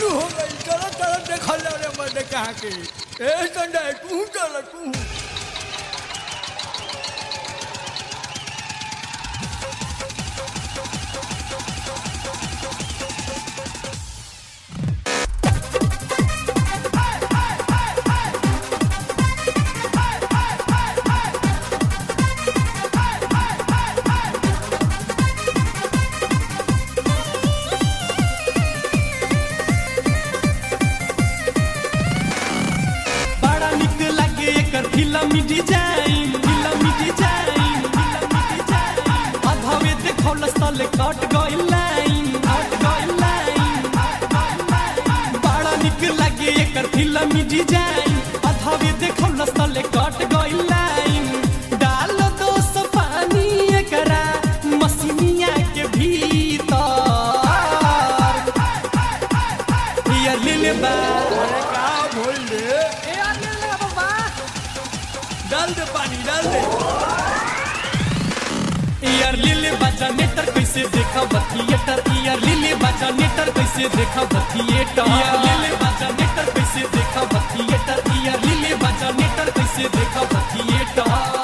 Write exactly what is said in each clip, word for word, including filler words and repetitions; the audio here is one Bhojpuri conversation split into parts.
शुरू हो गई। चलो चलो देखा लो रे मर्द कहाँ के। ए संजय तू चल तू। फिल्मी डिजाइन फिल्मी डिजाइन फिल्मी डिजाइन अधवे देखौल स्थल कट गइल लाइन कट गइल लाइन बड़ा निक लागे एकर फिल्मी डिजाइन अधवे देखौल स्थल कट गइल लाइन डाल दो सौ पानी एकरा मसीनिया के भीतर यार ले बा अरे का बोल दे। डाल दे पानी डाल दे। यार लिले बाजा नेटर कैसे देखा थिएटर यार लिले बाजा नेटर कैसे देखा थिएटर यार लिले बाजा नेटर कैसे देखा थिएटर यार लिले बाजा नेटर कैसे देखा थिएटर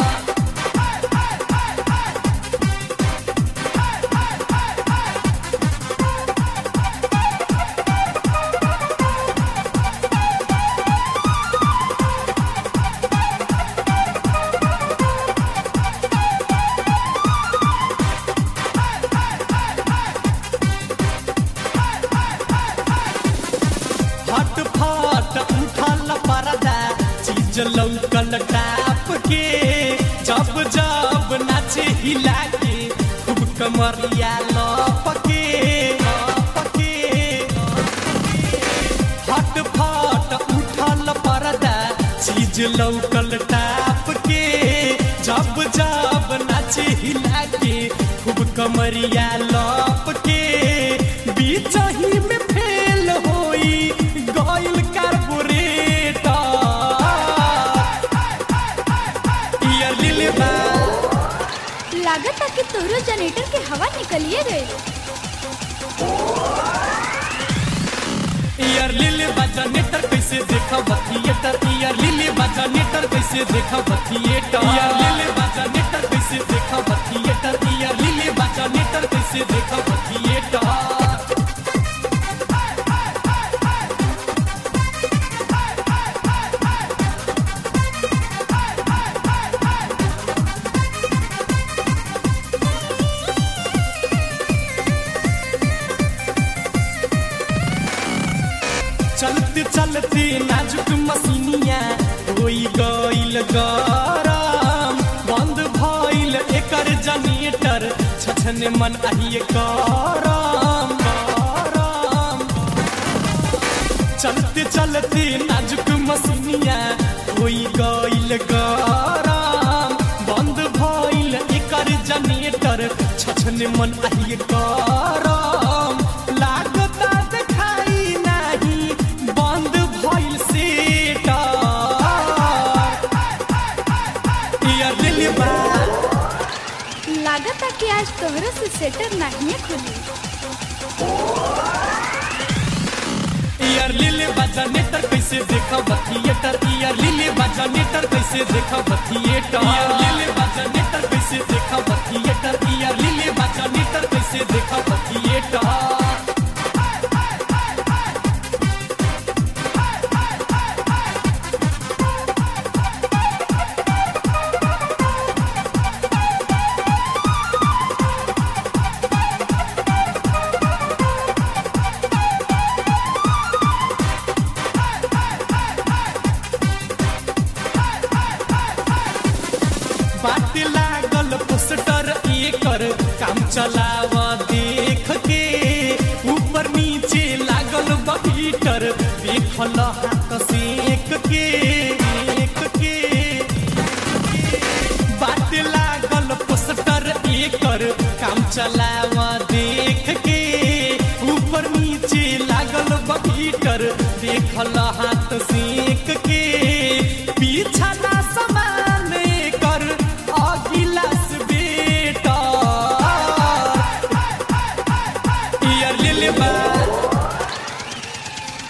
लौकल टाप के जब जब नाचे हिला के खूब कमरिया लपके लपके फट फट उठल पर्दा चीज लौकल टाप के जब जब नाचे हिला के खूब कमरिया लपके बीच ही में फेल होई गइल कार्बोरेटर लागत कि तोरो जनरेटर के हवा निकलिए गए। यार लिले बाजा नेटर कैसे देखा थिएटर यार लिले बाजा नेटर कैसे देखा थिएटर यार लिले बाजा नेटर कैसे देखा थिएटर यार लिले बाजा नेटर कैसे देखा थिएटर चलते चलते नाजुक मसीनिया होई गइल गरम बंद भइल एकर जनरेटर छछने मन आहिए करम करम चलते चलते नाजुक मसीनिया होई गइल गरम बंद भइल एकर जनरेटर छछने मन आहिए करम लागता देखाई नाही बंद भइल सेटर यार दिल बा लागत कि आज तोहरा से सेटर नहीं खुली। यार लिले बाजा नेटर कैसे देखा थिएटर यार लिले बाजा नेटर कैसे देखा थिएटर यार लिले बाजा नेटर कैसे देखा थिएटर यार लिले बाजा नेटर कैसे देखा थिएटर बाट लागल पोस्टर एकर काम चलावा देख के ऊपर नीचे लागल बहीटर देखल हाथ सेक के एक के बाट लागल पोस्टर एकर काम चलावा देख के ऊपर नीचे लागल बहीटर देखल हाथ सेक के पीछा ना समान कर अगिलास बेटा यार ले ले बा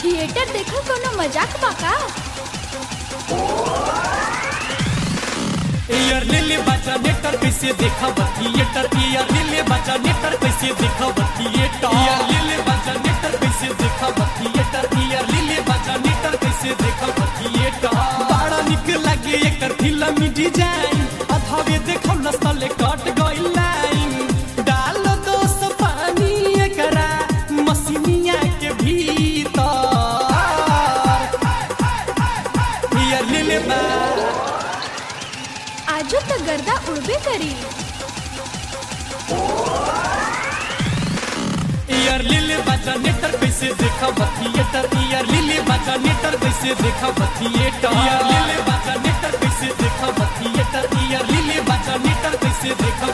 ईयर ले ले बजा नेटर कैसे देखा थिएटर ईयर ले ले बजा नेटर कैसे देखा थिएटर ईयर ले ले बजा नेटर कैसे देखा थिएटर ईयर ले ले बजा नेटर कैसे देखा थिएटर बड़ा निक लगे एकर फिल्मी डिजाइन अधावे देखो नस्ले कट गइल लाइन डाल दोस पानी एकरा मसीनिया के भीतर ईयर ले ले बा आजो तो गर्दा उड़बे करी ईयर लिले बजा नेटर कैसे देखा थिएटर ईयर लिले बजा नेटर कैसे देखा थिएटर ईयर लिले बजा नेटर कैसे देखा थिएटर ईयर लिले बजा नेटर कैसे देखा